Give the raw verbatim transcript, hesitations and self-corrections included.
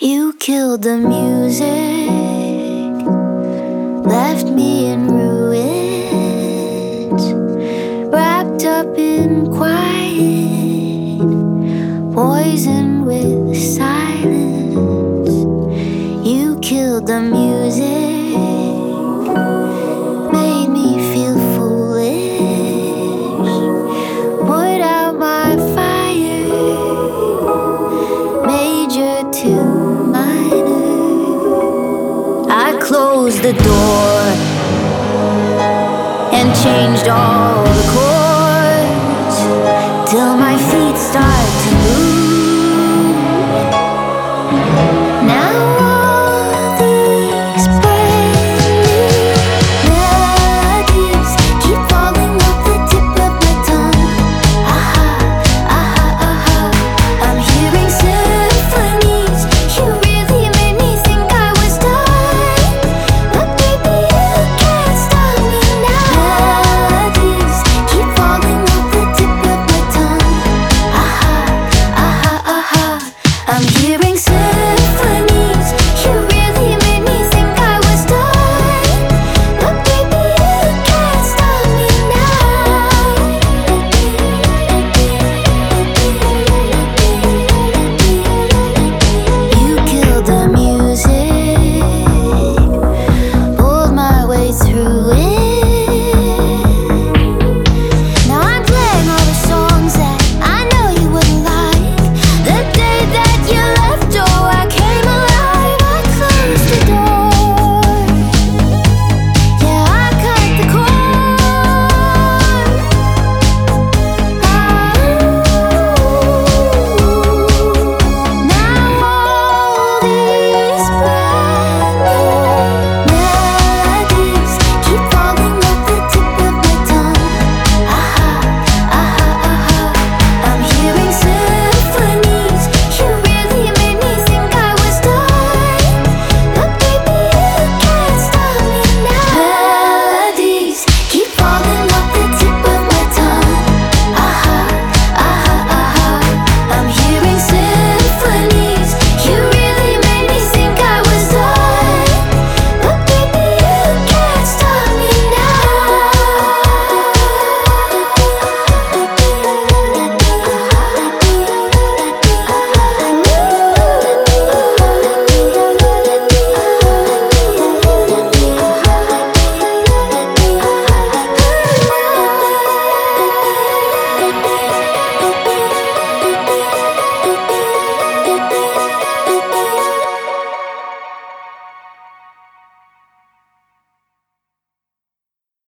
You killed the music, left me in ruins, wrapped up in quiet, poisoned with silence. You killed the music, made me feel foolish, put out my fire, major to I closed the door and changed all the chords till my feet start to move. Now all these brand new melodies keep falling off the tip of my tongue. Aha, aha, aha, I'm hearing symphonies. You really made me think I was done, but baby you can't stop me now. Melodies keep falling off the tip of my tongue. Aha, aha, aha, I'm hearing